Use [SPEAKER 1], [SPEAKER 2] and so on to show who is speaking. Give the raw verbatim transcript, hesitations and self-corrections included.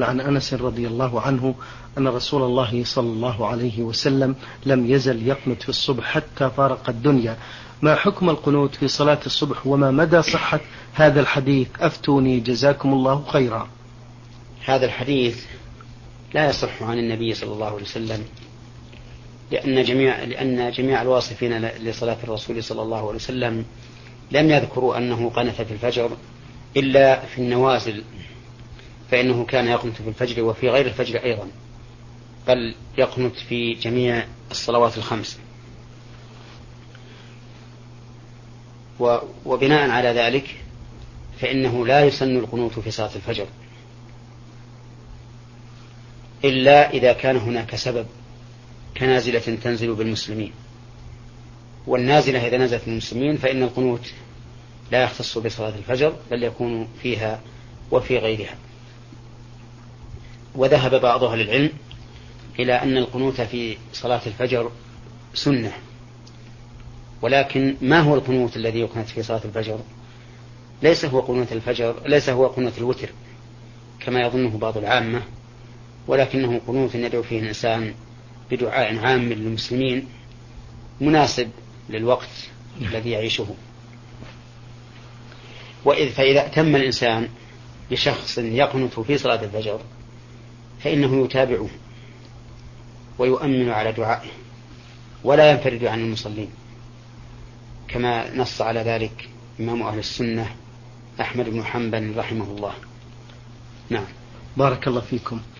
[SPEAKER 1] عن أنس رضي الله عنه أن رسول الله صلى الله عليه وسلم لم يزل يقنت في الصبح حتى فارق الدنيا. ما حكم القنوت في صلاة الصبح وما مدى صحة هذا الحديث؟ أفتوني جزاكم الله خيرا.
[SPEAKER 2] هذا الحديث لا يصح عن النبي صلى الله عليه وسلم، لأن جميع, لأن جميع الواصفين لصلاة الرسول صلى الله عليه وسلم لم يذكروا أنه قنت في الفجر إلا في النوازل، فإنه كان يقنت في الفجر وفي غير الفجر أيضا، بل يقنت في جميع الصلوات الخمس. وبناء على ذلك فإنه لا يسن القنوت في صلاة الفجر إلا إذا كان هناك سبب كنازلة تنزل بالمسلمين، والنازلة إذا نزلت بالمسلمين فإن القنوت لا يختص بصلاة الفجر بل يكون فيها وفي غيرها. وذهب بعض أهل العلم إلى أن القنوت في صلاة الفجر سنة، ولكن ما هو القنوت الذي يقنت في صلاة الفجر؟ ليس هو قنوت الفجر، ليس هو قنوت الوتر كما يظنه بعض العامة، ولكنه قنوت يدعو فيه الإنسان بدعاء عام للمسلمين مناسب للوقت الذي يعيشه. وإذ فإذا أتم الإنسان بشخص يقنت في صلاة الفجر فإنه يتابعه ويؤمن على دعائه ولا ينفرد عن المصلين، كما نص على ذلك إمام أهل السنة أحمد بن حنبل رحمه الله. نعم.
[SPEAKER 1] بارك الله فيكم.